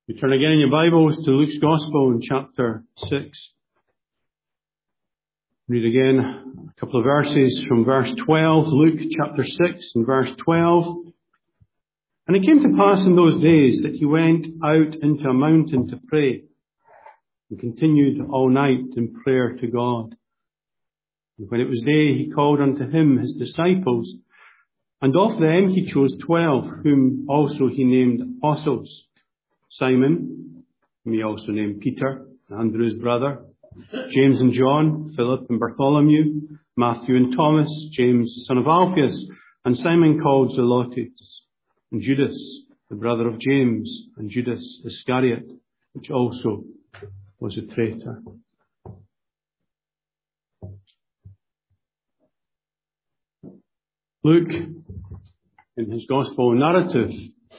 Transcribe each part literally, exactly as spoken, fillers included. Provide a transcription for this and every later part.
We turn again in your Bibles to Luke's Gospel in chapter six. Read again a couple of verses from verse twelve, Luke chapter six and verse twelve. And it came to pass in those days that he went out into a mountain to pray, and continued all night in prayer to God. And when it was day, he called unto him his disciples, and of them he chose twelve, whom also he named apostles: Simon, whom he also named Peter, Andrew's brother, James and John, Philip and Bartholomew, Matthew and Thomas, James the son of Alphaeus, and Simon called Zelotes, and Judas, the brother of James, and Judas Iscariot, which also was a traitor. Luke, in his gospel narrative,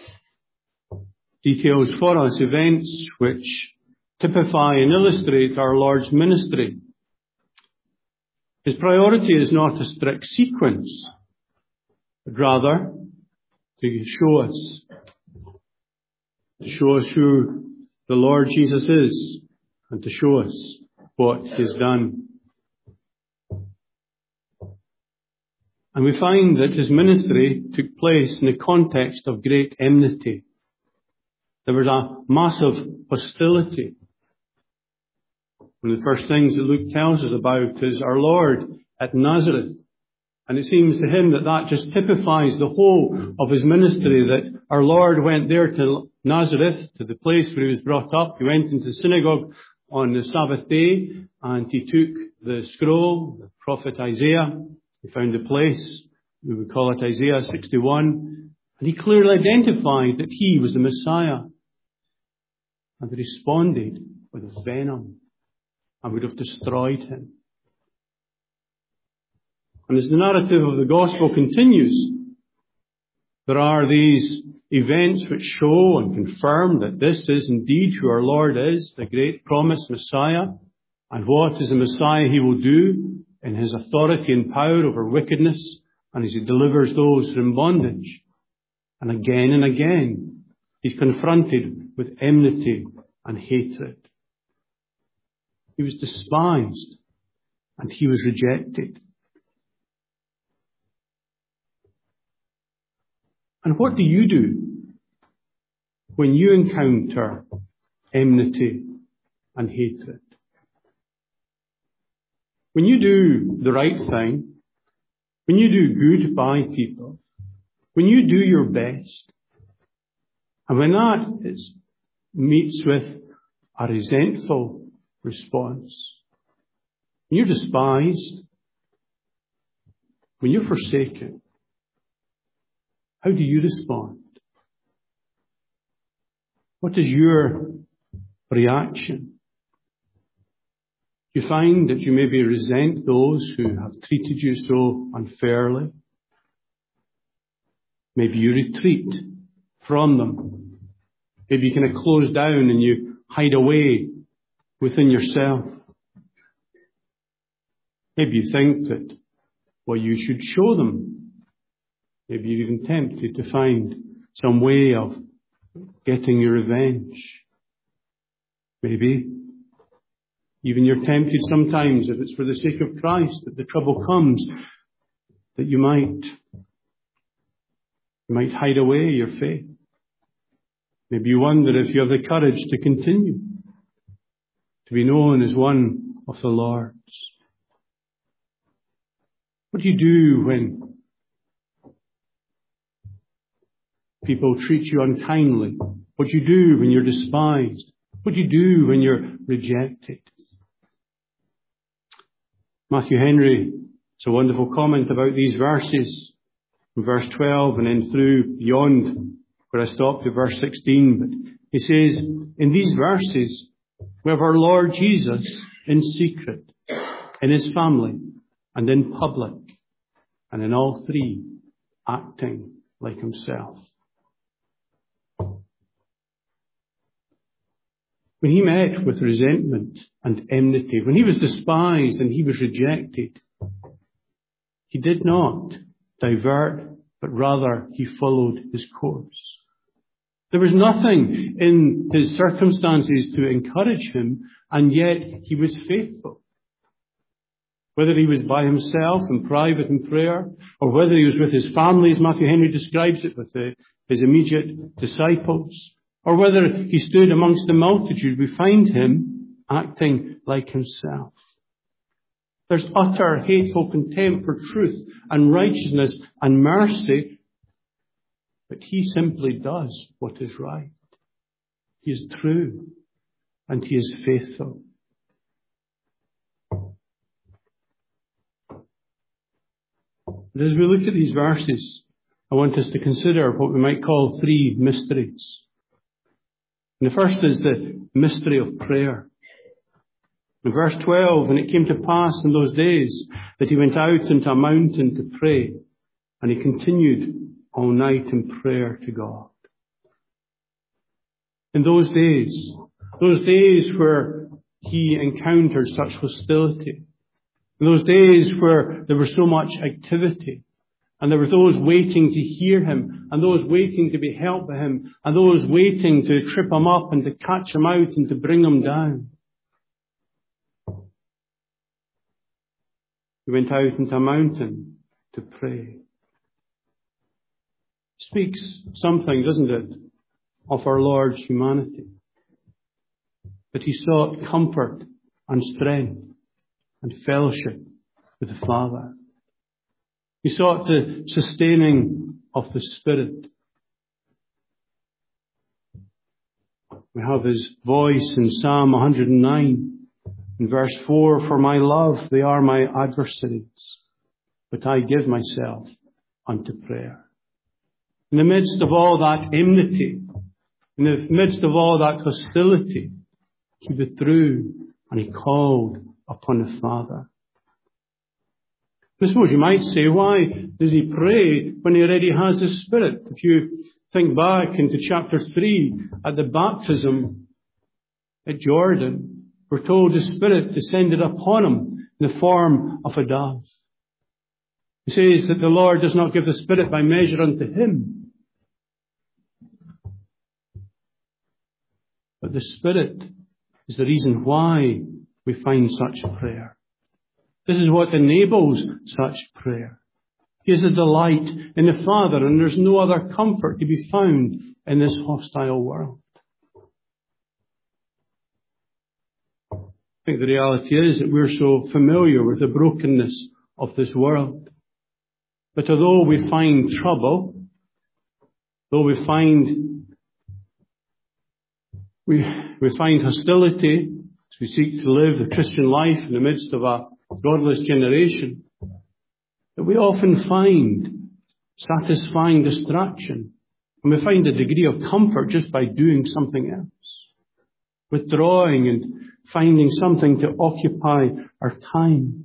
details for us events which typify and illustrate our Lord's ministry. His priority is not a strict sequence, but rather to show us, to show us who the Lord Jesus is, and to show us what He has done. And we find that His ministry took place in the context of great enmity. There was a massive hostility. One of the first things that Luke tells us about is our Lord at Nazareth. And it seems to him that that just typifies the whole of his ministry, that our Lord went there to Nazareth, to the place where he was brought up. He went into the synagogue on the Sabbath day, and he took the scroll, the prophet Isaiah. He found a place, we would call it Isaiah sixty-one, and he clearly identified that he was the Messiah, and responded with venom and would have destroyed him. And as the narrative of the gospel continues, there are these events which show and confirm that this is indeed who our Lord is, the great promised Messiah, and what is the Messiah he will do in his authority and power over wickedness, and as he delivers those who are in bondage. And again and again, he's confronted with enmity and hatred. He was despised, and he was rejected. And what do you do when you encounter enmity and hatred? When you do the right thing, when you do good by people, when you do your best, and when that is, meets with a resentful response, when you're despised, when you're forsaken, how do you respond? What is your reaction? You find that you maybe resent those who have treated you so unfairly. Maybe you retreat from them. Maybe you kind of close down and you hide away within yourself. Maybe you think that, well, you should show them. Maybe you're even tempted to find some way of getting your revenge. Maybe even you're tempted sometimes, if it's for the sake of Christ, that the trouble comes, that you might, you might hide away your faith. Maybe you wonder if you have the courage to continue, to be known as one of the Lord's. What do you do when people treat you unkindly? What do you do when you're despised? What do you do when you're rejected? Matthew Henry has a wonderful comment about these verses, from verse twelve and then through beyond where I stopped at verse sixteen. But he says, in these verses, we have our Lord Jesus in secret, in his family, and in public, and in all three, acting like himself. When he met with resentment and enmity, when he was despised and he was rejected, he did not divert, but rather he followed his course. There was nothing in his circumstances to encourage him, and yet he was faithful. Whether he was by himself in private in prayer, or whether he was with his family, as Matthew Henry describes it, with the, his immediate disciples, or whether he stood amongst the multitude, we find him acting like himself. There's utter hateful contempt for truth and righteousness and mercy, but he simply does what is right. He is true and he is faithful. But as we look at these verses, I want us to consider what we might call three mysteries. And the first is the mystery of prayer. In verse twelve, and it came to pass in those days that he went out into a mountain to pray, and he continued all night in prayer to God. In those days, those days where he encountered such hostility, in those days where there was so much activity, and there were those waiting to hear him, and those waiting to be helped by him, and those waiting to trip him up and to catch him out and to bring him down. He went out into a mountain to pray. Speaks something, doesn't it, of our Lord's humanity. That he sought comfort and strength and fellowship with the Father. He sought the sustaining of the Spirit. We have his voice in Psalm one hundred nine, in verse four, "For my love, they are my adversaries, but I give myself unto prayer." In the midst of all that enmity, in the midst of all that hostility, he withdrew and he called upon the Father. I suppose you might say, why does he pray when he already has the Spirit? If you think back into chapter three, at the baptism at Jordan, we're told the Spirit descended upon him in the form of a dove. He says that the Lord does not give the Spirit by measure unto him. But the Spirit is the reason why we find such prayer. This is what enables such prayer. He is a delight in the Father, and there's no other comfort to be found in this hostile world. I think the reality is that we're so familiar with the brokenness of this world. But although we find trouble, though we find we, we find hostility as we seek to live the Christian life in the midst of a godless generation, that we often find satisfying distraction, and we find a degree of comfort just by doing something else, withdrawing and finding something to occupy our time.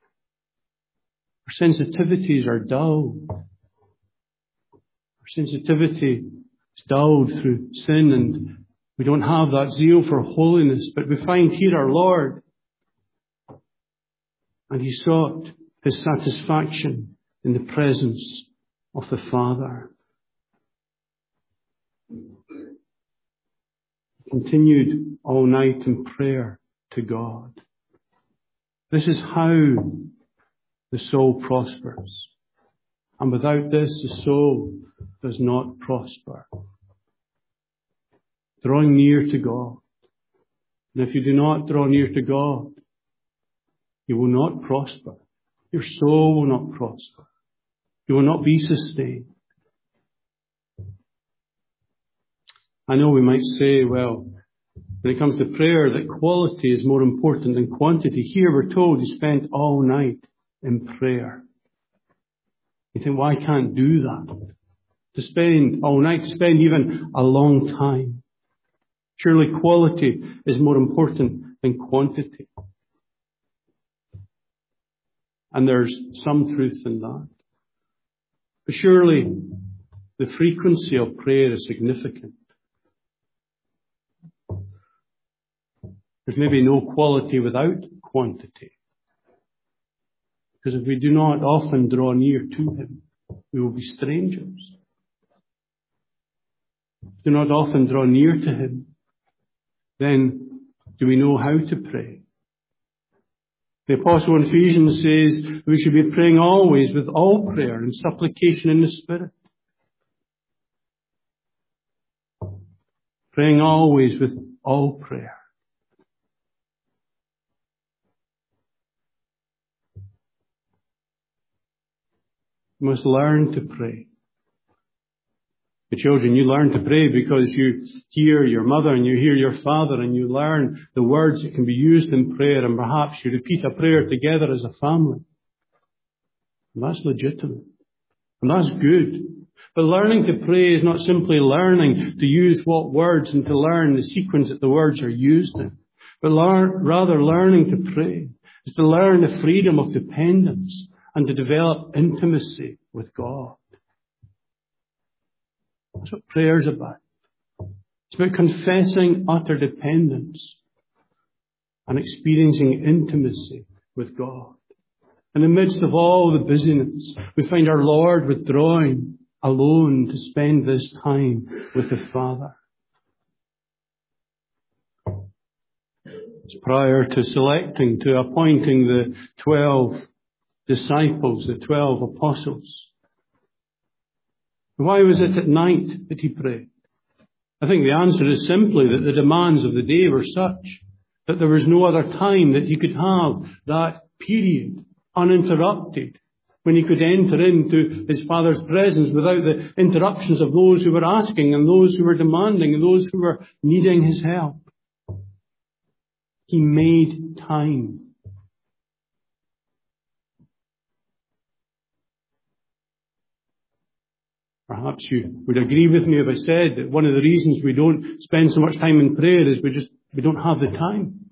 Our sensitivities are dulled. Our sensitivity is dulled through sin, and we don't have that zeal for holiness. But we find here our Lord, and he sought his satisfaction in the presence of the Father. He continued all night in prayer to God. This is how the soul prospers. And without this, the soul does not prosper. Drawing near to God. And if you do not draw near to God, you will not prosper. Your soul will not prosper. You will not be sustained. I know we might say, well, when it comes to prayer, that quality is more important than quantity. Here we're told he spent all night in prayer. You think, well, I can't do that. To spend all night, to spend even a long time. Surely quality is more important than quantity. And there's some truth in that. But surely the frequency of prayer is significant. There's maybe no quality without quantity. Because if we do not often draw near to him, we will be strangers. do not often draw near to him, then do we know how to pray? The apostle in Ephesians says we should be praying always with all prayer and supplication in the Spirit. Praying always with all prayer. You must learn to pray. The children, you learn to pray because you hear your mother and you hear your father and you learn the words that can be used in prayer, and perhaps you repeat a prayer together as a family. And that's legitimate. And that's good. But learning to pray is not simply learning to use what words and to learn the sequence that the words are used in, but learn, rather learning to pray is to learn the freedom of dependence and to develop intimacy with God. That's what prayer is about. It's about confessing utter dependence and experiencing intimacy with God. In the midst of all the busyness, we find our Lord withdrawing alone to spend this time with the Father. It's prior to selecting, to appointing the twelve disciples, the twelve apostles. Why was it at night that he prayed? I think the answer is simply that the demands of the day were such that there was no other time that he could have that period uninterrupted, when he could enter into his Father's presence without the interruptions of those who were asking and those who were demanding and those who were needing his help. He made time. Perhaps you would agree with me if I said that one of the reasons we don't spend so much time in prayer is we just, we don't have the time.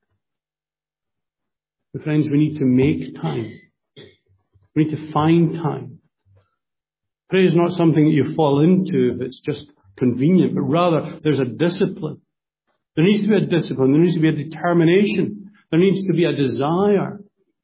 But friends, we need to make time. We need to find time. Prayer is not something that you fall into if it's just convenient, but rather there's a discipline. There needs to be a discipline. There needs to be a determination. There needs to be a desire.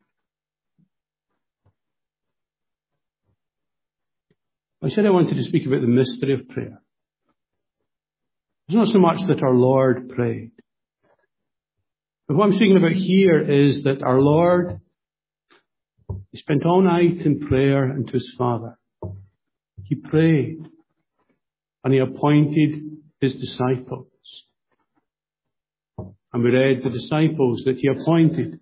I said I wanted to speak about the mystery of prayer. It's not so much that our Lord prayed. But what I'm speaking about here is that our Lord, he spent all night in prayer unto his Father. He prayed and he appointed his disciples. And we read the disciples that he appointed.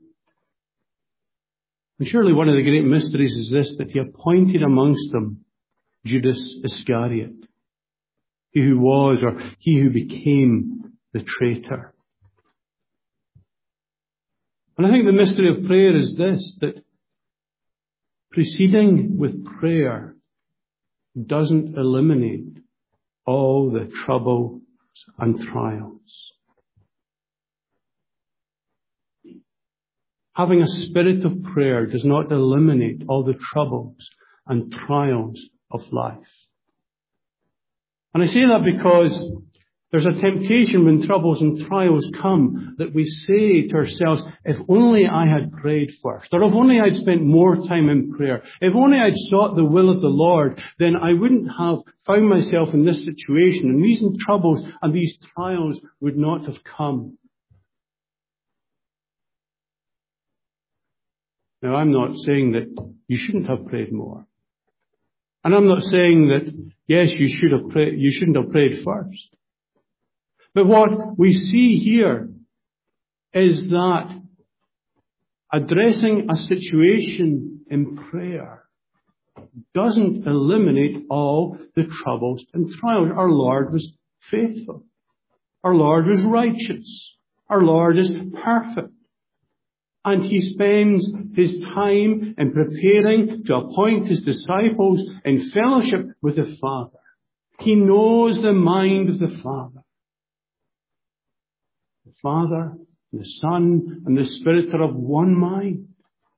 And surely one of the great mysteries is this, that he appointed amongst them Judas Iscariot, he who was or he who became the traitor. And I think the mystery of prayer is this, that proceeding with prayer doesn't eliminate all the troubles and trials. Having a spirit of prayer does not eliminate all the troubles and trials of life. And I say that because there's a temptation when troubles and trials come that we say to ourselves, if only I had prayed first, or if only I'd spent more time in prayer, if only I'd sought the will of the Lord, then I wouldn't have found myself in this situation, and these troubles and these trials would not have come. Now, I'm not saying that you shouldn't have prayed more. And I'm not saying that, yes, you should have prayed, you shouldn't have prayed first. But what we see here is that addressing a situation in prayer doesn't eliminate all the troubles and trials. Our Lord was faithful. Our Lord was righteous. Our Lord is perfect. And he spends his time in preparing to appoint his disciples in fellowship with the Father. He knows the mind of the Father. The Father, the Son, and the Spirit are of one mind.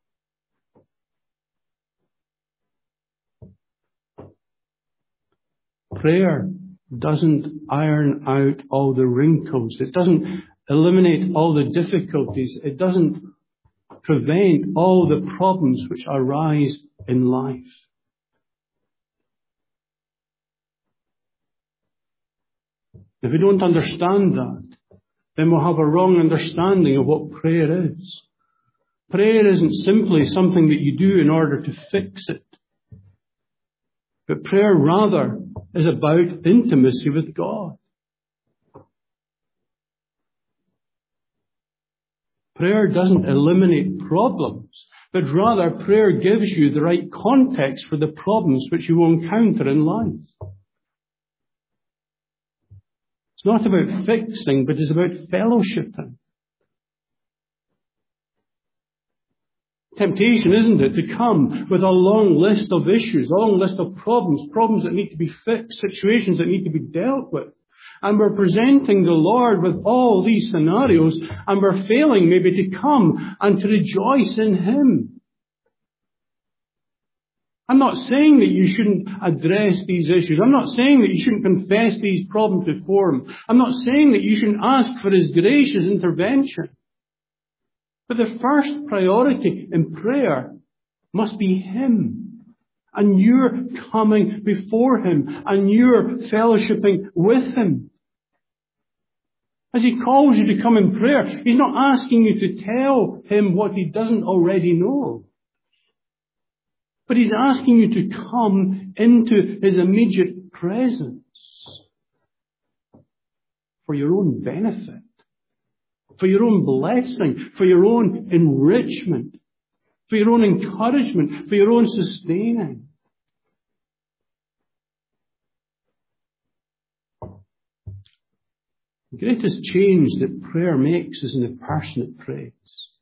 Prayer doesn't iron out all the wrinkles. It doesn't eliminate all the difficulties. It doesn't prevent all the problems which arise in life. If we don't understand that, then we'll have a wrong understanding of what prayer is. Prayer isn't simply something that you do in order to fix it. But prayer rather is about intimacy with God. Prayer doesn't eliminate problems, but rather prayer gives you the right context for the problems which you will encounter in life. It's not about fixing, but it's about fellowshipping. Temptation, isn't it, to come with a long list of issues, a long list of problems, problems that need to be fixed, situations that need to be dealt with. And we're presenting the Lord with all these scenarios, and we're failing maybe to come and to rejoice in Him. I'm not saying that you shouldn't address these issues. I'm not saying that you shouldn't confess these problems before Him. I'm not saying that you shouldn't ask for His gracious intervention. But the first priority in prayer must be Him. And you're coming before Him. And you're fellowshipping with Him. As He calls you to come in prayer, He's not asking you to tell Him what He doesn't already know. But He's asking you to come into His immediate presence for your own benefit, for your own blessing, for your own enrichment, for your own encouragement, for your own sustaining. The greatest change that prayer makes is in the person it prays.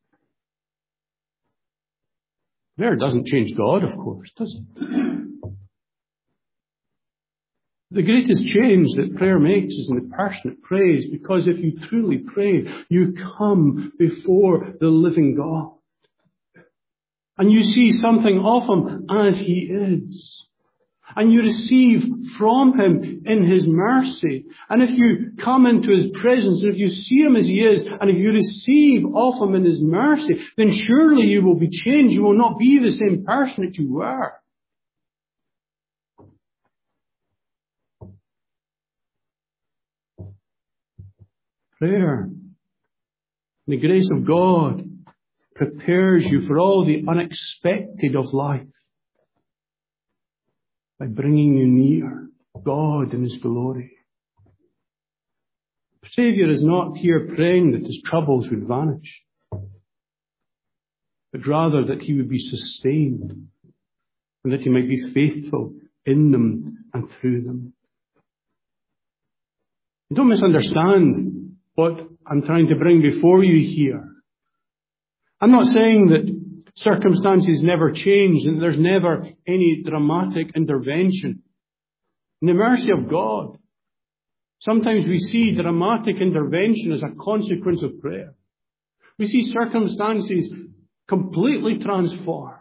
Prayer doesn't change God, of course, does it? The greatest change that prayer makes is in the person it prays, because if you truly pray, you come before the living God. And you see something of Him as He is. And you receive from Him in His mercy. And if you come into His presence, and if you see Him as He is, and if you receive of Him in His mercy, then surely you will be changed. You will not be the same person that you were. Prayer, the grace of God, prepares you for all the unexpected of life by bringing you near God in His glory. The Saviour is not here praying that His troubles would vanish, but rather that He would be sustained and that He might be faithful in them and through them. Don't misunderstand what I'm trying to bring before you here. I'm not saying that circumstances never change and there's never any dramatic intervention. In the mercy of God, sometimes we see dramatic intervention as a consequence of prayer. We see circumstances completely transformed.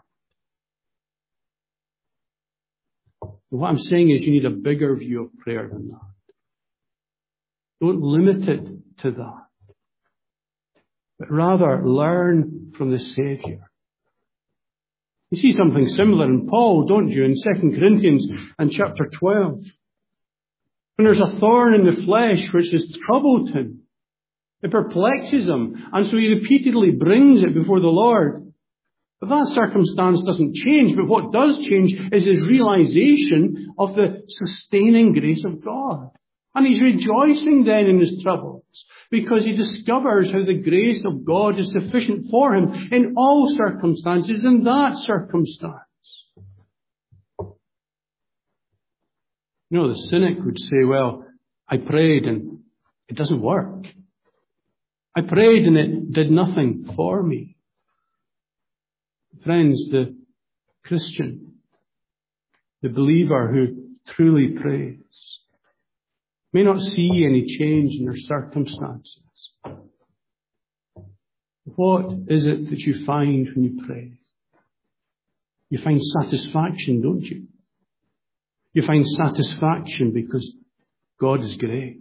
What I'm saying is you need a bigger view of prayer than that. Don't limit it to that. But rather learn from the Saviour. You see something similar in Paul, don't you, in Second Corinthians and chapter twelve. When there's a thorn in the flesh which has troubled him, it perplexes him, and so he repeatedly brings it before the Lord. But that circumstance doesn't change, but what does change is his realization of the sustaining grace of God. And he's rejoicing then in his troubles, because he discovers how the grace of God is sufficient for him in all circumstances, in that circumstance. You know, the cynic would say, well, I prayed and it doesn't work. I prayed and it did nothing for me. Friends, the Christian, the believer who truly prays, may not see any change in their circumstances. What is it that you find when you pray? You find satisfaction, don't you? You find satisfaction because God is great.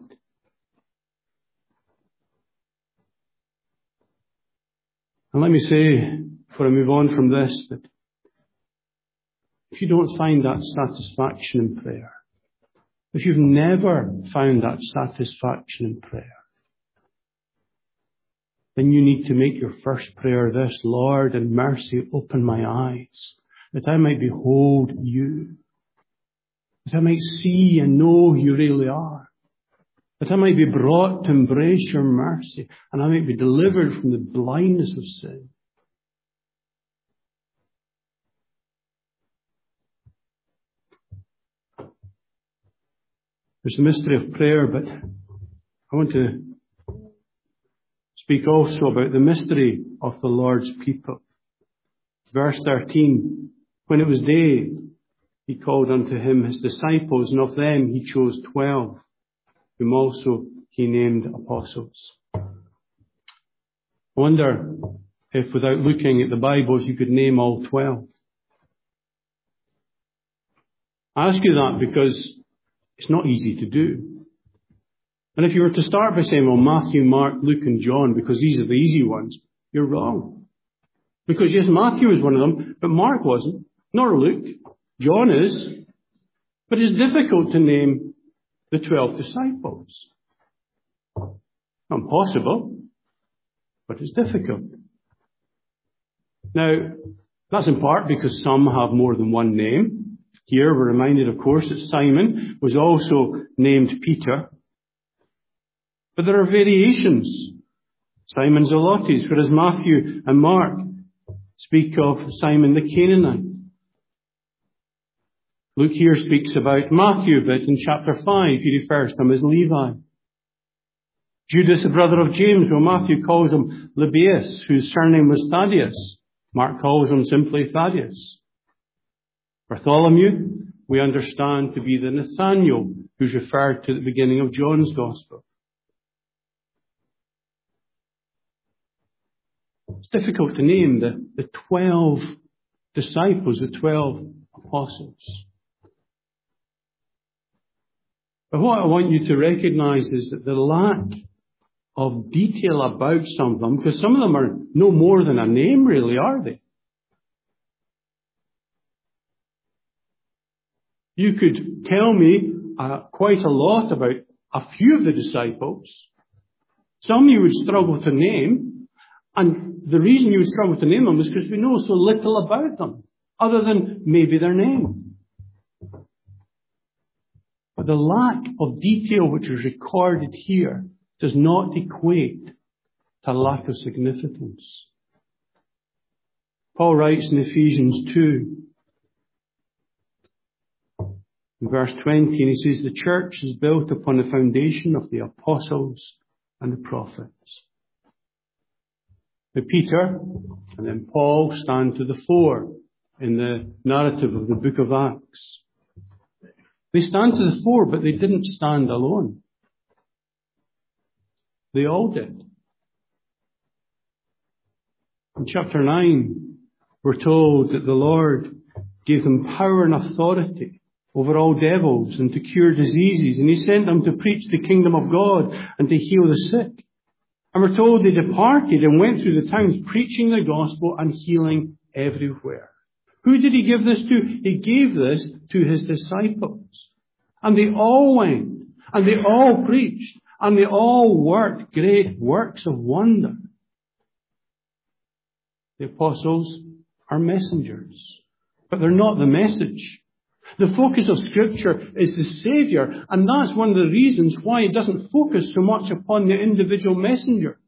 And let me say, before I move on from this, that if you don't find that satisfaction in prayer, If you've never found that satisfaction in prayer, then you need to make your first prayer this: Lord, in mercy, open my eyes, that I might behold you, that I might see and know who you really are, that I might be brought to embrace your mercy, and I might be delivered from the blindness of sin. There's the mystery of prayer, but I want to speak also about the mystery of the Lord's people. Verse thirteen, when it was day, he called unto him his disciples, and of them he chose twelve, whom also he named apostles. I wonder if without looking at the Bibles you could name all twelve. I ask you that because it's not easy to do. And if you were to start by saying, well, Matthew, Mark, Luke and John, because these are the easy ones, you're wrong. Because yes, Matthew is one of them, but Mark wasn't, nor Luke. John is. But it's difficult to name the twelve disciples. Not impossible, but it's difficult. Now, that's in part because some have more than one name. Here we're reminded, of course, that Simon was also named Peter. But there are variations. Simon Zelotes, whereas Matthew and Mark speak of Simon the Canaanite. Luke here speaks about Matthew, but in chapter five he refers to him as Levi. Judas, the brother of James, well, Matthew calls him Lebbaeus, whose surname was Thaddeus. Mark calls him simply Thaddeus. Bartholomew, we understand to be the Nathanael, who's referred to at the beginning of John's Gospel. It's difficult to name the, the twelve disciples, the twelve apostles. But what I want you to recognize is that the lack of detail about some of them, because some of them are no more than a name really, are they? You could tell me uh, quite a lot about a few of the disciples. Some you would struggle to name, and the reason you would struggle to name them is because we know so little about them, other than maybe their name. But the lack of detail which is recorded here does not equate to a lack of significance. Paul writes in Ephesians two, in verse twenty, and he says, the church is built upon the foundation of the apostles and the prophets. Now Peter and then Paul stand to the fore in the narrative of the book of Acts. They stand to the fore, but they didn't stand alone. They all did. In chapter nine, we're told that the Lord gave them power and authority over all devils and to cure diseases. And he sent them to preach the kingdom of God and to heal the sick. And we're told they departed and went through the towns preaching the gospel and healing everywhere. Who did he give this to? He gave this to his disciples. And they all went, and they all preached, and they all worked great works of wonder. The apostles are messengers, but they're not the message. The focus of Scripture is the Saviour, and that's one of the reasons why it doesn't focus so much upon the individual messengers.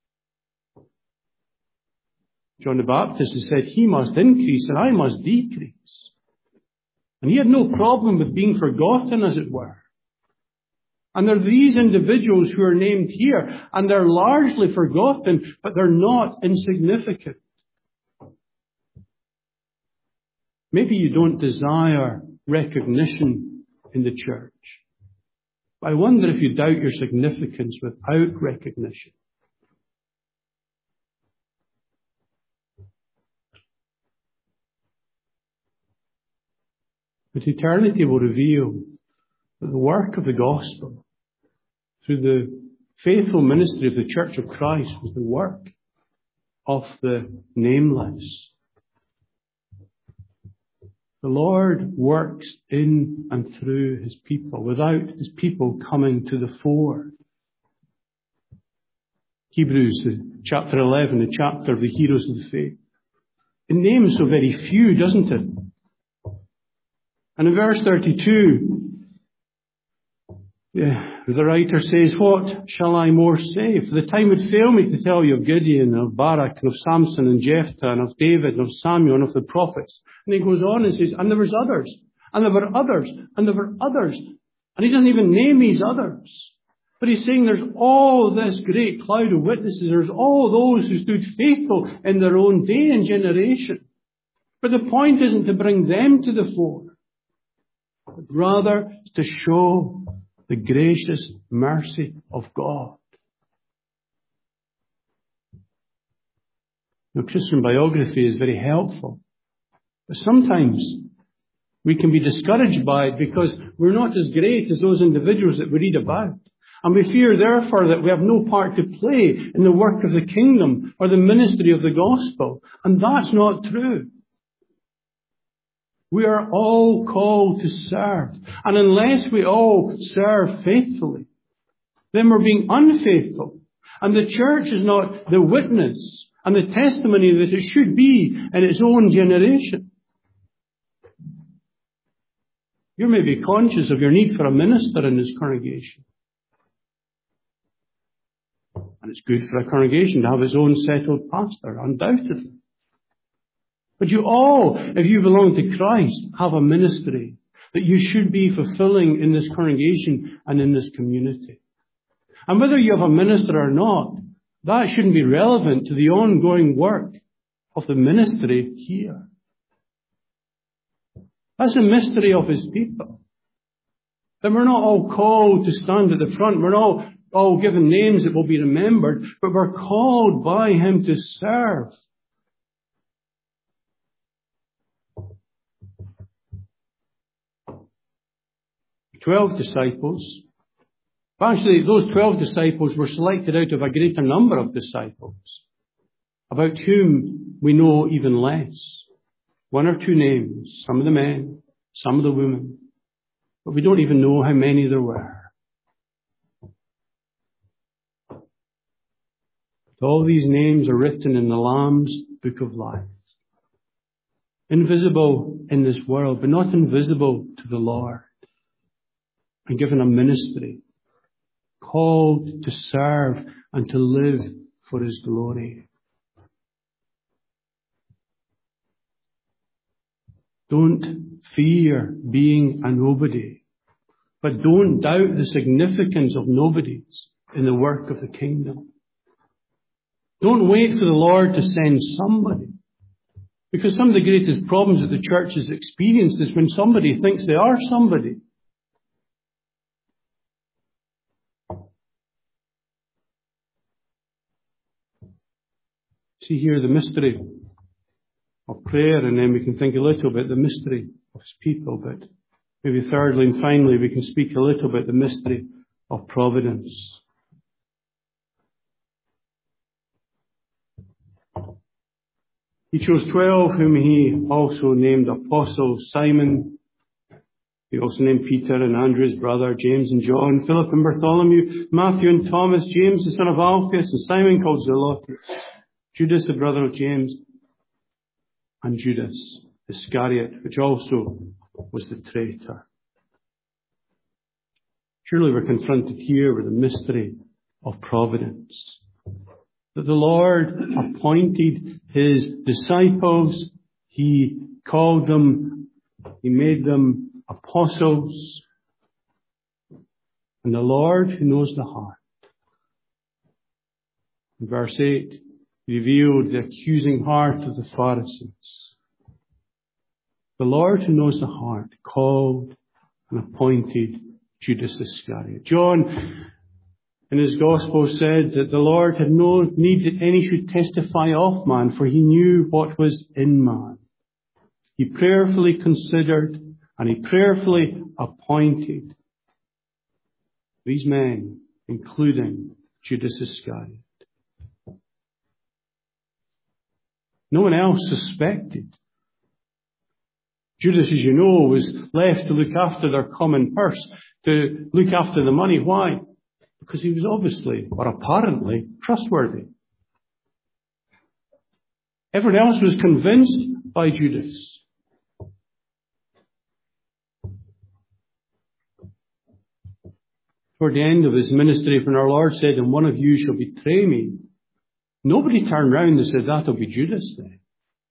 John the Baptist has said, he must increase and I must decrease. And he had no problem with being forgotten, as it were. And there are these individuals who are named here, and they're largely forgotten, but they're not insignificant. Maybe you don't desire recognition in the church. But I wonder if you doubt your significance without recognition. But eternity will reveal that the work of the gospel through the faithful ministry of the Church of Christ was the work of the nameless. The Lord works in and through his people without his people coming to the fore. Hebrews chapter eleven, the chapter of the heroes of the faith. It names so very few, doesn't it? And in verse thirty-two, yeah, the writer says, what shall I more say? For the time would fail me to tell you of Gideon, of Barak, and of Samson, and Jephthah, and of David, and of Samuel, and of the prophets. And he goes on and says, and there was others, and there were others, and there were others. And he doesn't even name these others. But he's saying there's all this great cloud of witnesses. There's all those who stood faithful in their own day and generation. But the point isn't to bring them to the fore, but rather to show the gracious mercy of God. Now, Christian biography is very helpful. But sometimes we can be discouraged by it because we're not as great as those individuals that we read about. And we fear, therefore, that we have no part to play in the work of the kingdom or the ministry of the gospel. And that's not true. We are all called to serve. And unless we all serve faithfully, then we're being unfaithful. And the church is not the witness and the testimony that it should be in its own generation. You may be conscious of your need for a minister in this congregation. And it's good for a congregation to have its own settled pastor, undoubtedly. But you all, if you belong to Christ, have a ministry that you should be fulfilling in this congregation and in this community. And whether you have a minister or not, that shouldn't be relevant to the ongoing work of the ministry here. That's a mystery of his people. That we're not all called to stand at the front. We're not all given names that will be remembered, but we're called by him to serve. Twelve disciples. Actually, those twelve disciples were selected out of a greater number of disciples, about whom we know even less. One or two names, some of the men, some of the women, but we don't even know how many there were. All these names are written in the Lamb's book of life. Invisible in this world, but not invisible to the Lord. And given a ministry, called to serve and to live for his glory. Don't fear being a nobody, but don't doubt the significance of nobodies in the work of the kingdom. Don't wait for the Lord to send somebody. Because some of the greatest problems that the church has experienced is when somebody thinks they are somebody. See here the mystery of prayer, and then we can think a little bit the mystery of his people, but maybe thirdly and finally we can speak a little bit the mystery of providence. He chose twelve whom he also named apostles: Simon, he also named Peter and Andrew his brother, James and John, Philip and Bartholomew, Matthew and Thomas, James the son of Alphaeus, and Simon called Zelotes, Judas the brother of James, and Judas Iscariot, which also was the traitor. Surely we're confronted here with the mystery of providence. That the Lord appointed his disciples, he called them, he made them apostles, and the Lord who knows the heart. In verse eight, he revealed the accusing heart of the Pharisees. The Lord who knows the heart called and appointed Judas Iscariot. John in his gospel said that the Lord had no need that any should testify of man, for he knew what was in man. He prayerfully considered and he prayerfully appointed these men, including Judas Iscariot. No one else suspected. Judas, as you know, was left to look after their common purse, to look after the money. Why? Because he was obviously, or apparently, trustworthy. Everyone else was convinced by Judas. Toward the end of his ministry, when our Lord said, "And one of you shall betray me," nobody turned round and said, "That'll be Judas then."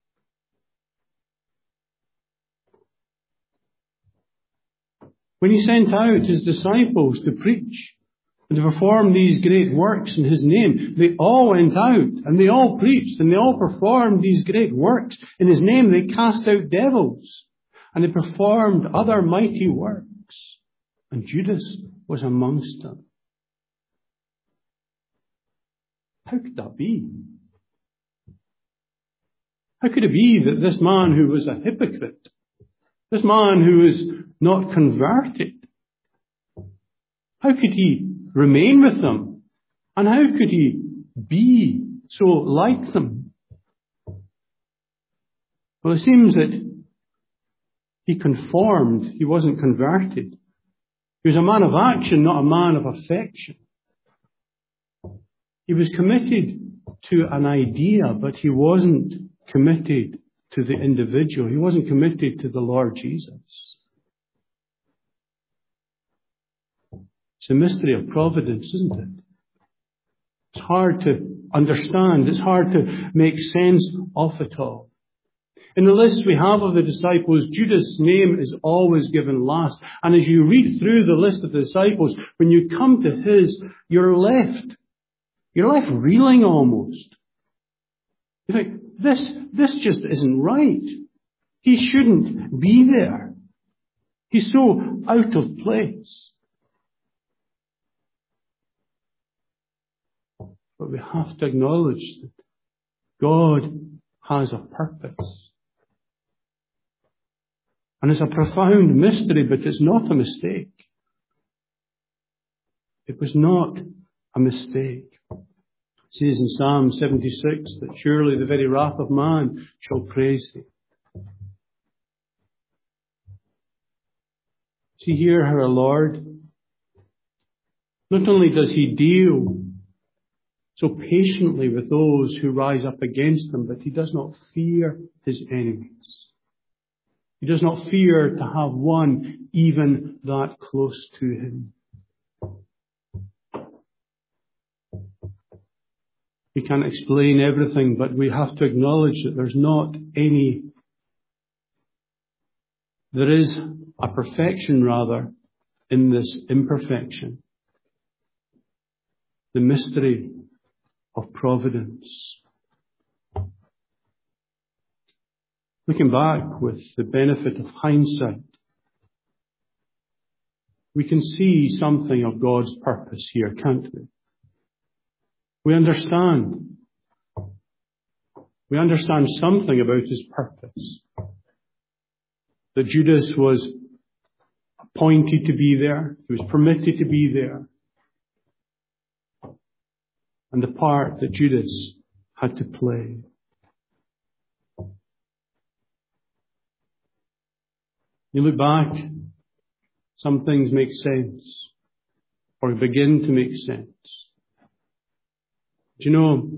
When he sent out his disciples to preach and to perform these great works in his name, they all went out and they all preached and they all performed these great works in his name. They cast out devils and they performed other mighty works. And Judas was amongst them. How could that be? How could it be that this man who was a hypocrite, this man who was not converted, how could he remain with them? And how could he be so like them? Well, it seems that he conformed. He wasn't converted. He was a man of action, not a man of affection. He was committed to an idea, but he wasn't committed to the individual. He wasn't committed to the Lord Jesus. It's a mystery of providence, isn't it? It's hard to understand. It's hard to make sense of it all. In the list we have of the disciples, Judas' name is always given last. And as you read through the list of the disciples, when you come to his, you're left, you're left reeling almost. You think, this, this just isn't right. He shouldn't be there. He's so out of place. But we have to acknowledge that God has a purpose. And it's a profound mystery, but it's not a mistake. It was not a mistake. It says in Psalm seventy-six that surely the very wrath of man shall praise thee. See here how our Lord, not only does he deal so patiently with those who rise up against him, but he does not fear his enemies. He does not fear to have one even that close to him. We can't explain everything, but we have to acknowledge that there's not any, there is a perfection rather in this imperfection. The mystery of providence. Looking back with the benefit of hindsight, we can see something of God's purpose here, can't we? We understand. We understand something about his purpose. That Judas was appointed to be there. He was permitted to be there. And the part that Judas had to play. You look back, some things make sense, or begin to make sense. Do you know,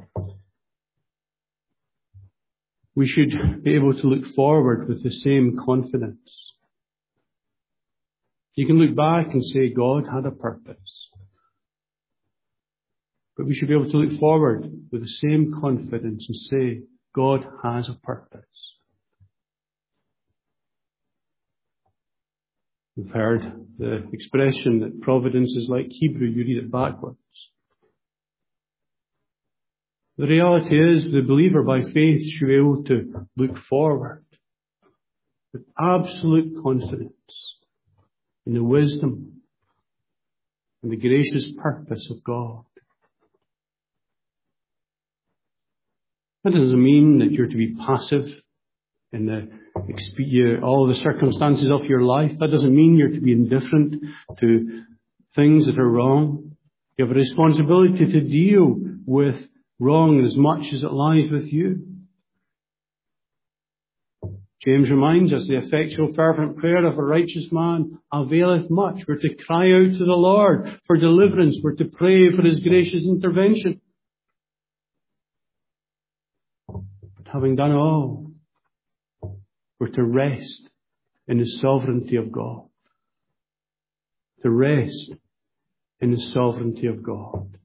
we should be able to look forward with the same confidence. You can look back and say God had a purpose. But we should be able to look forward with the same confidence and say God has a purpose. We've heard the expression that providence is like Hebrew, you read it backwards. The reality is the believer by faith should be able to look forward with absolute confidence in the wisdom and the gracious purpose of God. That doesn't mean that you're to be passive in the, all the circumstances of your life. That doesn't mean you're to be indifferent to things that are wrong. You have a responsibility to deal with wrong as much as it lies with you. James reminds us, the effectual fervent prayer of a righteous man availeth much. We're to cry out to the Lord for deliverance. We're to pray for His gracious intervention. But having done all, we're to rest in the sovereignty of God. To rest in the sovereignty of God.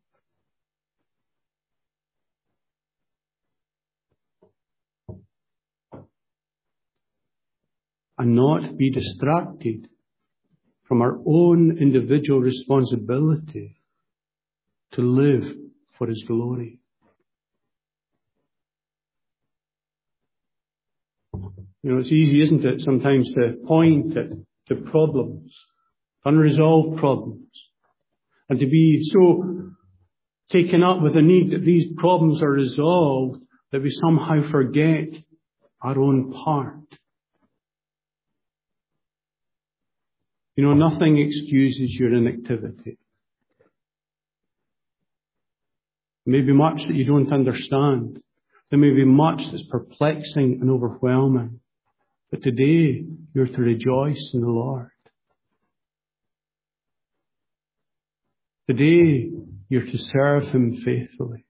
And not be distracted from our own individual responsibility to live for His glory. You know, it's easy, isn't it, sometimes to point at to problems, unresolved problems, and to be so taken up with the need that these problems are resolved that we somehow forget our own part. You know, nothing excuses your inactivity. There may be much that you don't understand. There may be much that's perplexing and overwhelming. But today, you're to rejoice in the Lord. Today, you're to serve Him faithfully.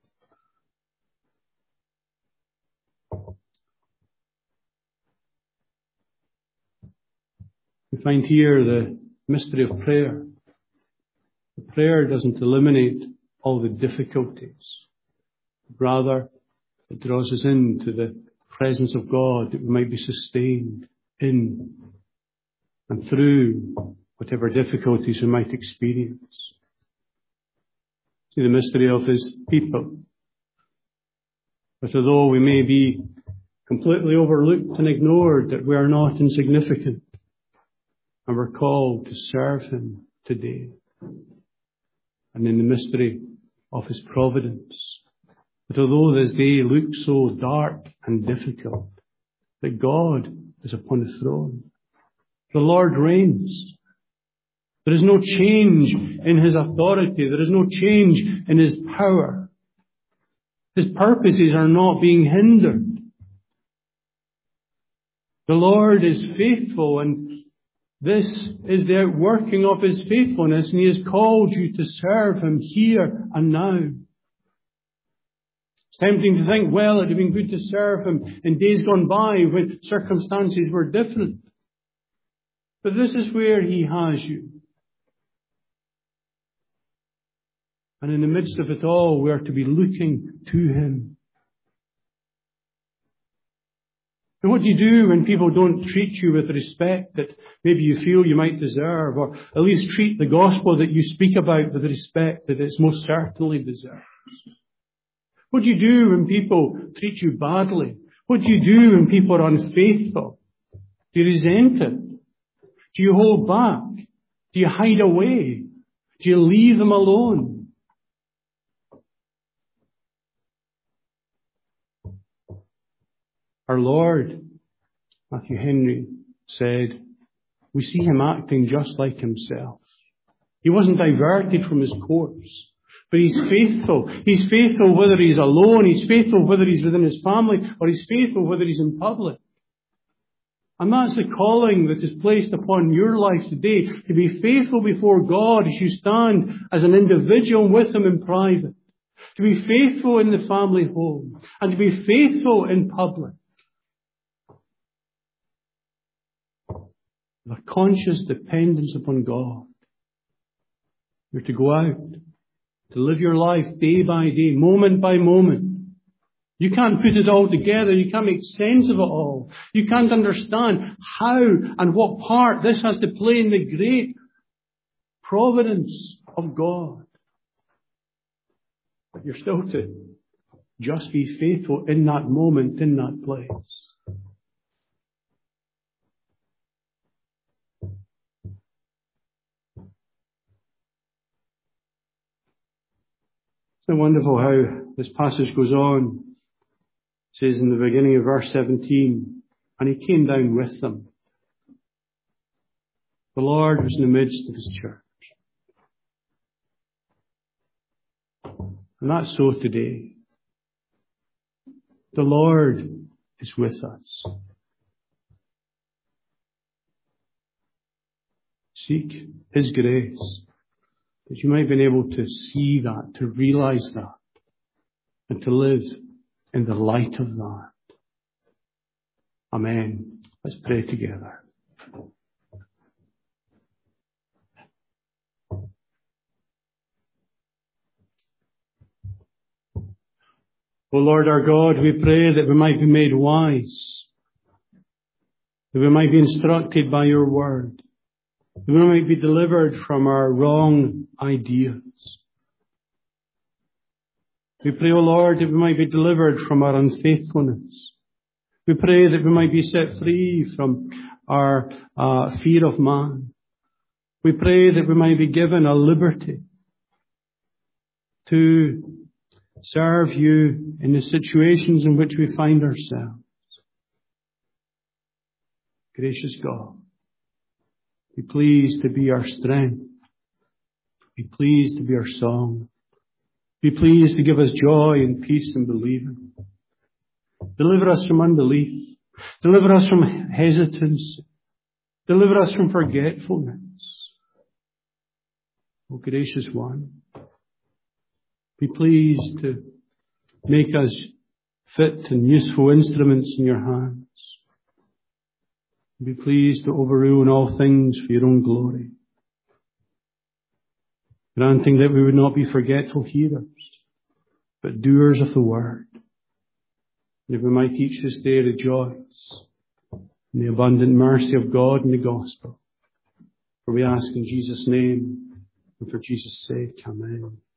We find here the mystery of prayer. The prayer doesn't eliminate all the difficulties. Rather, it draws us into the presence of God that we might be sustained in and through whatever difficulties we might experience. See the mystery of His people. But although we may be completely overlooked and ignored, that we are not insignificant. And we're called to serve Him today. And in the mystery of His providence. But although this day looks so dark and difficult, that God is upon the throne. The Lord reigns. There is no change in His authority. There is no change in His power. His purposes are not being hindered. The Lord is faithful, and this is the outworking of His faithfulness, and He has called you to serve Him here and now. It's tempting to think, well, it would have been good to serve Him in days gone by when circumstances were different. But this is where He has you. And in the midst of it all, we are to be looking to Him. And what do you do when people don't treat you with the respect that maybe you feel you might deserve, or at least treat the gospel that you speak about with the respect that it's most certainly deserves? What do you do when people treat you badly? What do you do when people are unfaithful? Do you resent it? Do you hold back? Do you hide away? Do you leave them alone? Our Lord, Matthew Henry said, we see Him acting just like Himself. He wasn't diverted from His course, but He's faithful. He's faithful whether He's alone, He's faithful whether He's within His family, or He's faithful whether He's in public. And that's the calling that is placed upon your life today, to be faithful before God as you stand as an individual with Him in private, to be faithful in the family home, and to be faithful in public. A conscious dependence upon God. You're to go out, to live your life day by day, moment by moment. You can't put it all together. You can't make sense of it all. You can't understand how and what part this has to play in the great providence of God. But you're still to just be faithful in that moment, in that place. It's so wonderful how this passage goes on. It says in the beginning of verse seventeen, and He came down with them. The Lord was in the midst of His church. And that's so today. The Lord is with us. Seek His grace, that you might be able to see that, to realize that, and to live in the light of that. Amen. Let's pray together. O Lord our God, we pray that we might be made wise, that we might be instructed by your word, that we might be delivered from our wrong ideas. We pray, O Lord, that we might be delivered from our unfaithfulness. We pray that we might be set free from our uh, fear of man. We pray that we might be given a liberty to serve you in the situations in which we find ourselves. Gracious God, be pleased to be our strength. Be pleased to be our song. Be pleased to give us joy and peace in believing. Deliver us from unbelief. Deliver us from hesitance. Deliver us from forgetfulness. O gracious one, be pleased to make us fit and useful instruments in your hands. Be pleased to overrule in all things for your own glory. Granting that we would not be forgetful hearers, but doers of the word. And that we might each this day rejoice in the abundant mercy of God and the gospel. For we ask in Jesus' name and for Jesus' sake. Amen.